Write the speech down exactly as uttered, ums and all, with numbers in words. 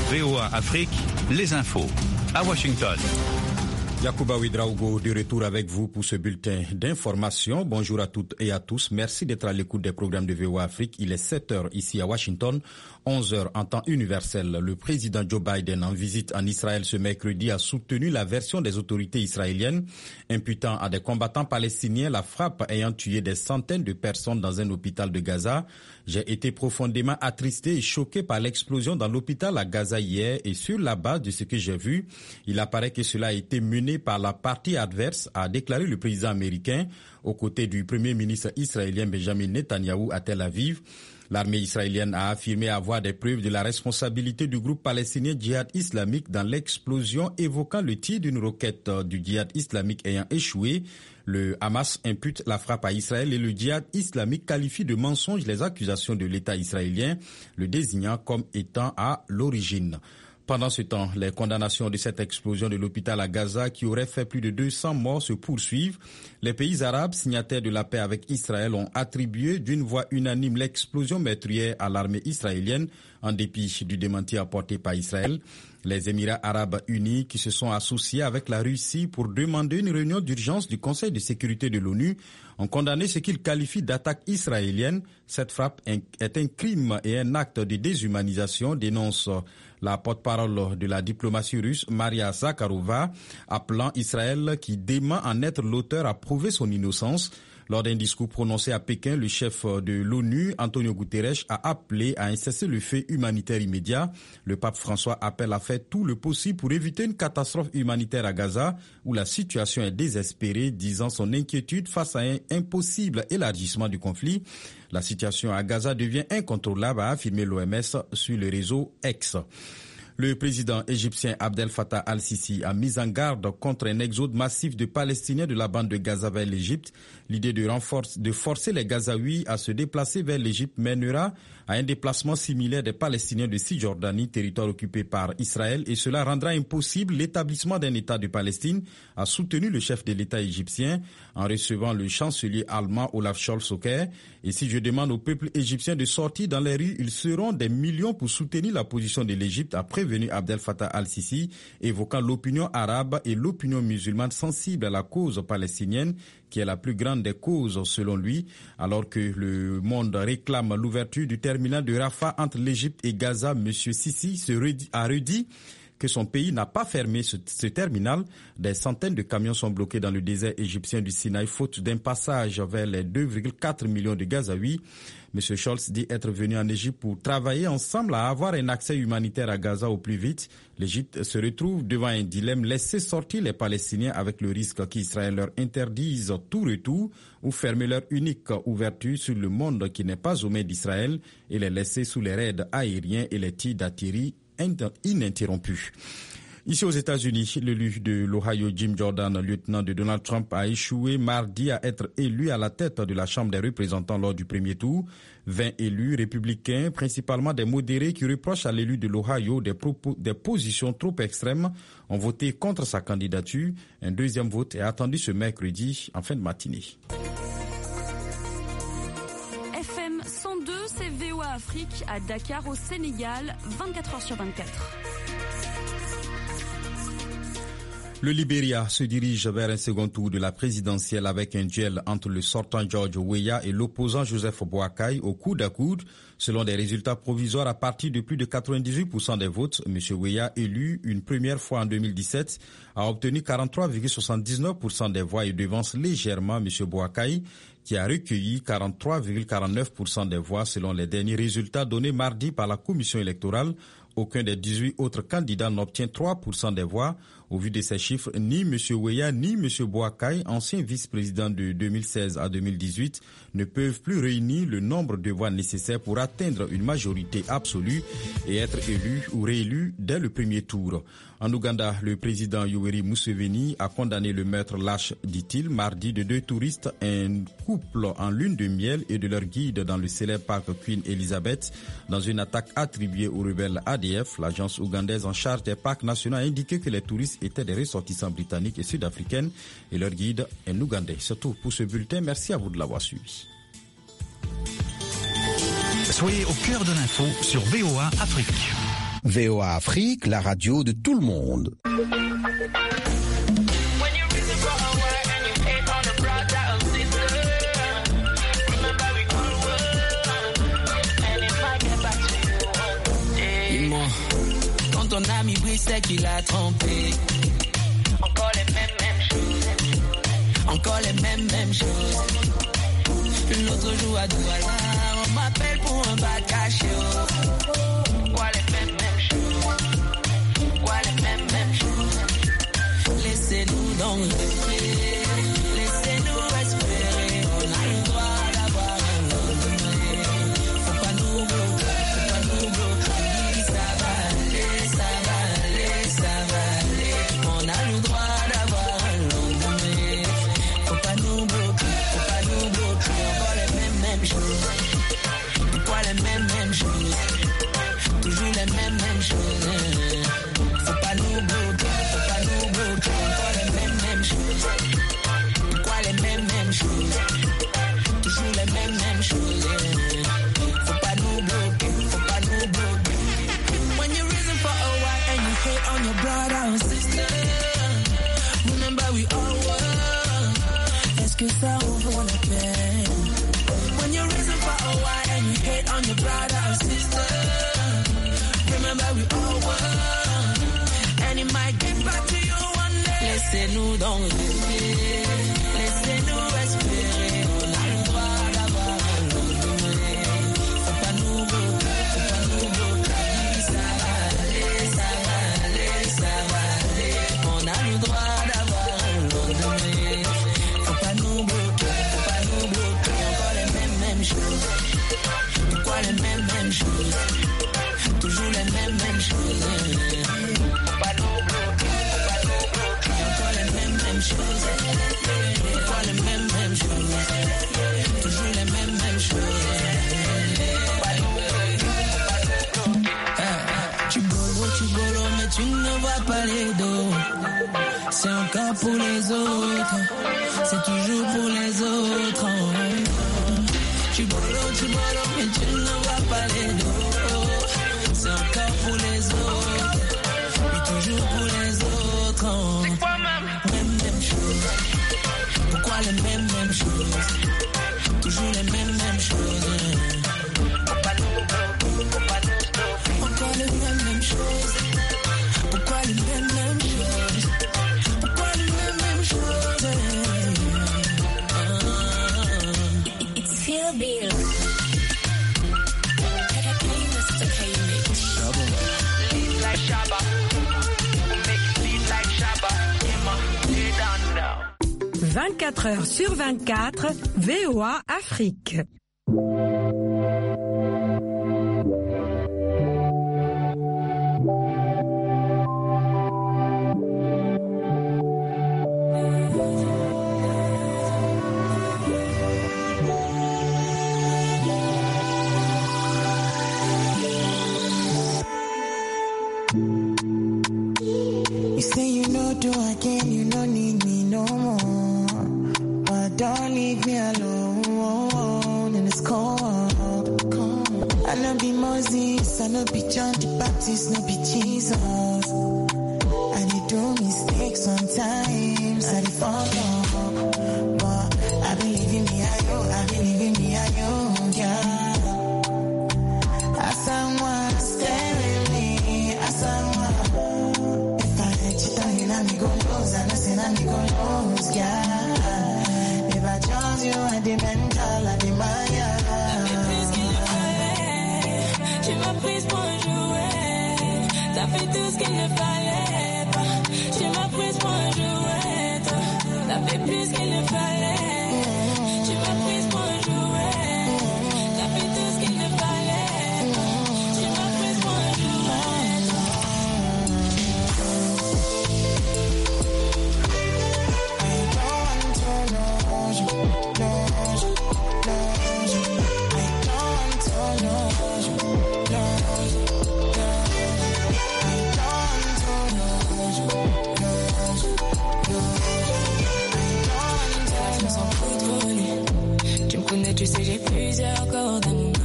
V O A Afrique, les infos à Washington. Yacouba Ouedraogo de retour avec vous pour ce bulletin d'information. Bonjour à toutes et à tous. Merci d'être à l'écoute des programmes de V O A Afrique. Il est sept heures ici à Washington, onze heures en temps universel. Le président Joe Biden, en visite en Israël ce mercredi, a soutenu la version des autorités israéliennes imputant à des combattants palestiniens la frappe ayant tué des centaines de personnes dans un hôpital de Gaza. J'ai été profondément attristé et choqué par l'explosion dans l'hôpital à Gaza hier et sur la base de ce que j'ai vu, il apparaît que cela a été mené par la partie adverse, a déclaré le président américain aux côtés du premier ministre israélien Benjamin Netanyahou à Tel Aviv. L'armée israélienne a affirmé avoir des preuves de la responsabilité du groupe palestinien Djihad islamique dans l'explosion, évoquant le tir d'une roquette du Djihad islamique ayant échoué. Le Hamas impute la frappe à Israël et le Djihad islamique qualifie de mensonge les accusations de l'État israélien, le désignant comme étant à l'origine. Pendant ce temps, les condamnations de cette explosion de l'hôpital à Gaza qui aurait fait plus de deux cents morts se poursuivent. Les pays arabes signataires de la paix avec Israël ont attribué d'une voix unanime l'explosion meurtrière à l'armée israélienne en dépit du démenti apporté par Israël. Les Émirats arabes unis qui se sont associés avec la Russie pour demander une réunion d'urgence du Conseil de sécurité de l'ONU ont condamné ce qu'ils qualifient d'attaque israélienne. Cette frappe est un crime et un acte de déshumanisation, dénonce la porte-parole de la diplomatie russe, Maria Zakharova, appelant Israël qui dément en être l'auteur à prouver son innocence. Lors d'un discours prononcé à Pékin, le chef de l'ONU, Antonio Guterres, a appelé à un cessez-le-feu humanitaire immédiat. Le pape François appelle à faire tout le possible pour éviter une catastrophe humanitaire à Gaza, où la situation est désespérée, disant son inquiétude face à un impossible élargissement du conflit. La situation à Gaza devient incontrôlable, a affirmé l'O M S sur le réseau X. Le président égyptien Abdel Fattah al-Sisi a mis en garde contre un exode massif de Palestiniens de la bande de Gaza vers l'Égypte. L'idée de, renforce, de forcer les Gazaouis à se déplacer vers l'Égypte mènera à un déplacement similaire des Palestiniens de Cisjordanie, territoire occupé par Israël, et cela rendra impossible l'établissement d'un État de Palestine, a soutenu le chef de l'État égyptien en recevant le chancelier allemand Olaf Scholz au Caire. Et si je demande au peuple égyptien de sortir dans les rues, ils seront des millions pour soutenir la position de l'Égypte, après venu Abdel Fattah al-Sisi, évoquant l'opinion arabe et l'opinion musulmane sensible à la cause palestinienne, qui est la plus grande des causes selon lui, alors que le monde réclame l'ouverture du terminal de Rafah entre l'Égypte et Gaza. M. Sisi se redit, a redit que son pays n'a pas fermé ce, ce terminal. Des centaines de camions sont bloqués dans le désert égyptien du Sinaï, faute d'un passage vers les deux virgule quatre millions de Gazaouis. M. Scholz dit être venu en Égypte pour travailler ensemble à avoir un accès humanitaire à Gaza au plus vite. L'Égypte se retrouve devant un dilemme: laisser sortir les Palestiniens avec le risque qu'Israël leur interdise tout retour, ou fermer leur unique ouverture sur le monde qui n'est pas aux mains d'Israël et les laisser sous les raids aériens et les tirs d'artillerie ininterrompus. Ici aux États-Unis, l'élu de l'Ohio, Jim Jordan, lieutenant de Donald Trump, a échoué mardi à être élu à la tête de la Chambre des représentants lors du premier tour. vingt élus républicains, principalement des modérés qui reprochent à l'élu de l'Ohio des, propos, des positions trop extrêmes, ont voté contre sa candidature. Un deuxième vote est attendu ce mercredi en fin de matinée. F M cent deux, c'est V O A Afrique à Dakar au Sénégal, vingt-quatre heures sur vingt-quatre. Le Libéria se dirige vers un second tour de la présidentielle avec un duel entre le sortant George Weah et l'opposant Joseph Boakai au coude à coude. Selon des résultats provisoires à partir de plus de quatre-vingt-dix-huit pour cent des votes, M. Weah, élu une première fois en deux mille dix-sept, a obtenu quarante-trois virgule soixante-dix-neuf pour cent des voix et devance légèrement M. Boakai, qui a recueilli quarante-trois virgule quarante-neuf pour cent des voix selon les derniers résultats donnés mardi par la commission électorale. Aucun des dix-huit autres candidats n'obtient trois pour cent des voix. Au vu de ces chiffres, ni M. Weah ni M. Boakai, ancien vice-président de deux mille seize à deux mille dix-huit, ne peuvent plus réunir le nombre de voix nécessaires pour atteindre une majorité absolue et être élus ou réélus dès le premier tour. En Ouganda, le président Yoweri Museveni a condamné le meurtre lâche, dit-il, mardi de deux touristes, un couple en lune de miel et de leur guide dans le célèbre parc Queen Elizabeth, dans une attaque attribuée aux rebelles A D F. L'agence ougandaise en charge des parcs nationaux a indiqué que les touristes étaient des ressortissants britanniques et sud-africaines et leur guide un Ougandais. C'est tout pour ce bulletin. Merci à vous de l'avoir suivi. Soyez au cœur de l'info sur V O A Afrique. V O A Afrique, la radio de tout le monde. Dis-moi, quand ton ami brille, c'est qu'il a trompé. Encore les mêmes, mêmes choses. Encore les mêmes, mêmes choses. L'autre jour à Douala, on m'appelle pour un bac caché. Quoi les mêmes, mêmes choses. Quoi les mêmes, mêmes choses. Laissez-nous donc respirer. Laissez-nous respirer. On a le droit d'avoir un lendemain. Faut pas nous bloquer, faut pas nous bloquer. Ça va aller, ça va aller, ça va aller. On a le droit d'avoir un lendemain. Faut pas nous bloquer, faut pas nous bloquer. Encore les mêmes, mêmes choses. Pourquoi les mêmes, mêmes choses. Toujours les mêmes, mêmes choses. Faut pas nous bloquer, faut pas nous bloquer. Encore les mêmes, mêmes choses. Pourquoi les mêmes, mêmes choses. Toujours les mêmes, mêmes choses. Faut pas nous bloquer, faut pas nous bloquer. When you reason for a while and you hate on your brother or sister, remember we all were. Est-ce que ça on vaut la peine? When you reason for a while and you hate on your brother or sister, remember we all were. And it might get back to you one day. Laissez-nous donc respirer. Laissez-nous respirer. On a le droit d'avoir un lendemain. Faut pas nous bloquer, faut pas nous bloquer. Ça va aller, ça va aller, ça va aller. On a le droit d'avoir un lendemain. Faut pas nous bloquer, faut pas nous bloquer. Encore les mêmes, mêmes choses. Pourquoi les mêmes, mêmes choses. Toujours les mêmes, mêmes choses. Faut pas nous bloquer, faut pas nous bloquer. Encore les mêmes, mêmes choses. Pourquoi les mêmes, mêmes choses. Toujours les mêmes, mêmes choses. Faut pas nous bloquer, faut pas nous bloquer. Tu bolo, tu bolo, mais tu ne vois pas les dos. C'est encore pour les autres. C'est toujours pour les autres. Tu bolo, tu bolo, mais tu ne vois pas les dos. C'est encore pour les autres. Et toujours pour les autres. C'est quoi même? Même, même chose. Pourquoi les mêmes, mêmes choses? Toujours les mêmes, mêmes choses. Faut pas nous bloquer, faut pas nous bloquer. Encore les mêmes, mêmes choses. Pourquoi les mêmes, mêmes choses? Pourquoi les mêmes, mêmes choses? Feel beer. vingt-quatre heures sur vingt-quatre, V O A Afrique. You say you know do again, you don't need me no more. But don't leave me alone in this cold. I know be Moses, I know be John the Baptist, no be Jesus. I did do mistakes sometimes, I did fall off. But I believe in me, I know, I believe in me, I know, yeah. As someone stay with me, as someone. If I let you down, you know me go lose, I know say now me go lose, yeah. If I chose you, I did mental, I did Maya. Tu m'as prise pour un jouet. T'as fait tout ce qu'il ne fallait pas. Tu m'as prise pour un jouet. T'as fait plus qu'il ne fallait